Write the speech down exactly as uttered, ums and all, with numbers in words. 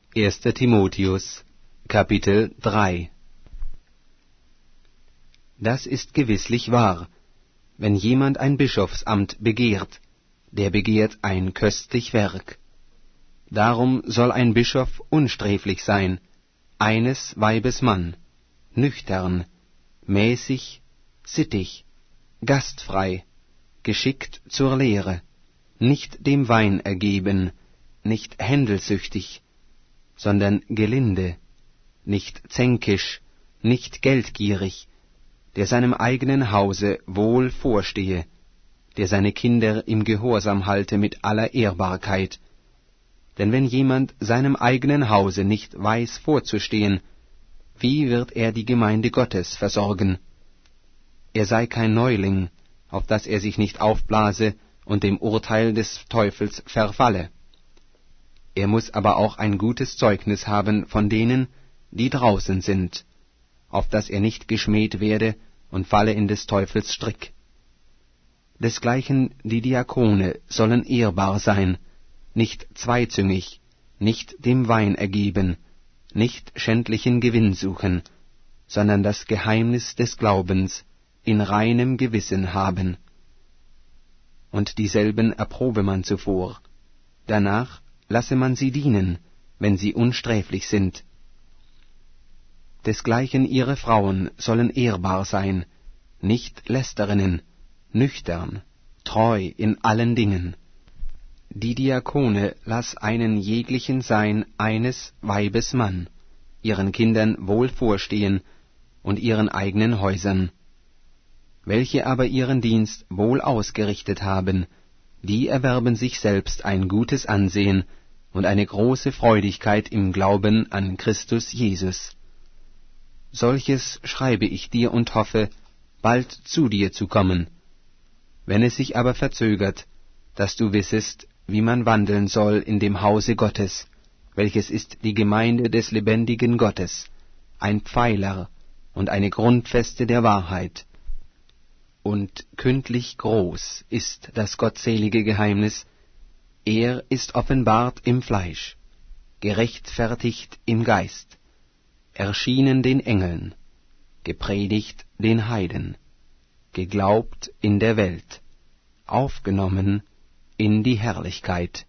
erster Timotheus, Kapitel drei. Das ist gewisslich wahr, wenn jemand ein Bischofsamt begehrt, der begehrt ein köstlich Werk. Darum soll ein Bischof unsträflich sein, eines Weibes Mann, nüchtern, mäßig, sittig, gastfrei, geschickt zur Lehre, nicht dem Wein ergeben, nicht händelsüchtig, sondern gelinde, nicht zänkisch, nicht geldgierig, der seinem eigenen Hause wohl vorstehe, der seine Kinder im Gehorsam halte mit aller Ehrbarkeit. Denn wenn jemand seinem eigenen Hause nicht weiß vorzustehen, wie wird er die Gemeinde Gottes versorgen? Er sei kein Neuling, auf dass er sich nicht aufblase und dem Urteil des Teufels verfalle. Er muß aber auch ein gutes Zeugnis haben von denen, die draußen sind, auf dass er nicht geschmäht werde und falle in des Teufels Strick. Desgleichen die Diakone sollen ehrbar sein, nicht zweizüngig, nicht dem Wein ergeben, nicht schändlichen Gewinn suchen, sondern das Geheimnis des Glaubens in reinem Gewissen haben. Und dieselben erprobe man zuvor, danach lasse man sie dienen, wenn sie unsträflich sind. Desgleichen ihre Frauen sollen ehrbar sein, nicht Lästerinnen, nüchtern, treu in allen Dingen. Die Diakone lass einen jeglichen sein eines Weibes Mann, ihren Kindern wohl vorstehen und ihren eigenen Häusern. Welche aber ihren Dienst wohl ausgerichtet haben, die erwerben sich selbst ein gutes Ansehen und eine große Freudigkeit im Glauben an Christus Jesus. Solches schreibe ich dir und hoffe, bald zu dir zu kommen. Wenn es sich aber verzögert, dass du wissest, wie man wandeln soll in dem Hause Gottes, welches ist die Gemeinde des lebendigen Gottes, ein Pfeiler und eine Grundfeste der Wahrheit. Und kündlich groß ist das gottselige Geheimnis, er ist offenbart im Fleisch, gerechtfertigt im Geist, erschienen den Engeln, gepredigt den Heiden, geglaubt in der Welt, aufgenommen in die Herrlichkeit.